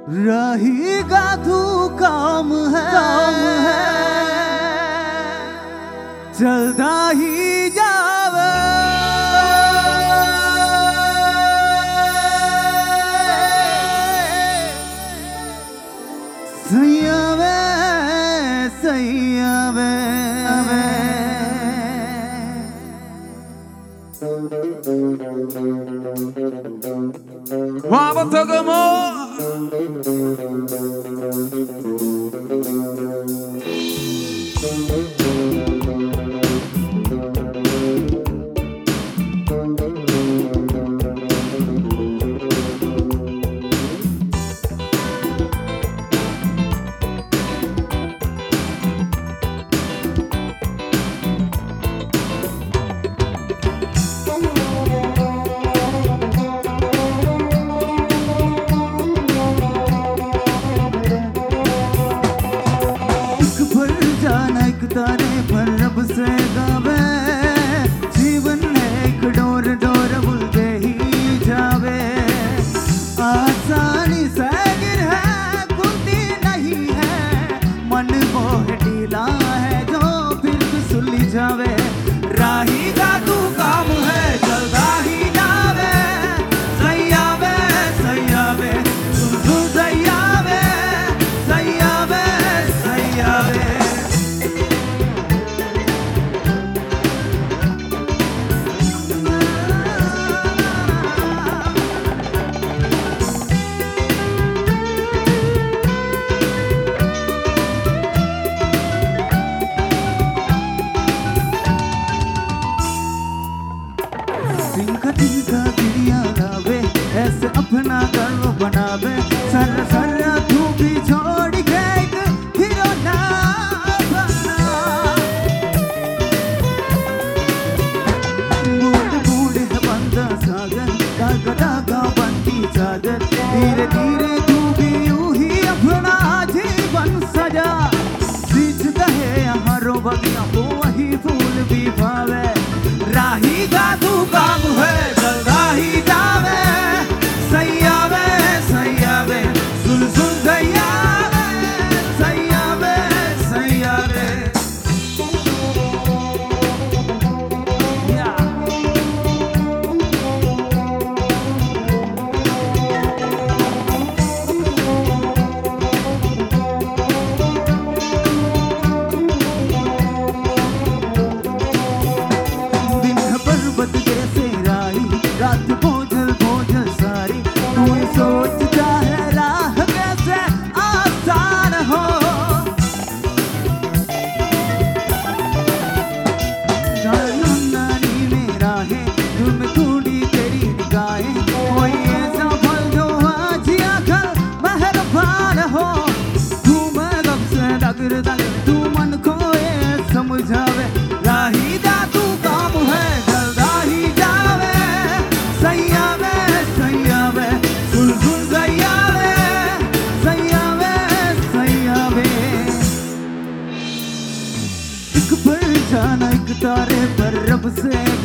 राही का तू काम है चलता ही जावे सैया वे सैया वे Vamos toca तारे पर रब से गावे जीवन एक डोर डोर बुलते ही जावे आसानी से गिर है कुंदी नहीं है मन मोह ढीला है जो फिर सुली जावे राही का तू काम है चलता ही जावे सैया वे सैया वे तू सैया वे सैया वे सैया वे तिनका गिरिया गावे ऐसे अपना गर्व बनावे सर सर तू भी छोड़ के एक हीरो ना बना बूढ़ बूढ़ है बंदा सागर डागा डागा बनती चादर धीरे धीरे तू भी यूं ही अपना जीवन सजा बीच कहे यहाँ रो बगिया वो वही फूल भी भावे राही का तू काम है चलता ही जावे सैया वे सैया वे सुन सुन सैया वे सैया वे सैया वे रात भोजल भोजल सारी तू सोचता है राह कैसे आसान हो नानी मेरा है तुम थोड़ी तेरी निगाहें कोई ऐसा फल जो आज आखिर मेहरबान हो तू मैं कब से डगर डगर तू मन को ये समझावे राही दा तू काम है चलता ही जावे सैया वे सैया वे सुन सुन सैया वे सैया वे सैया वे एक पल जाना एक तारे पर रब से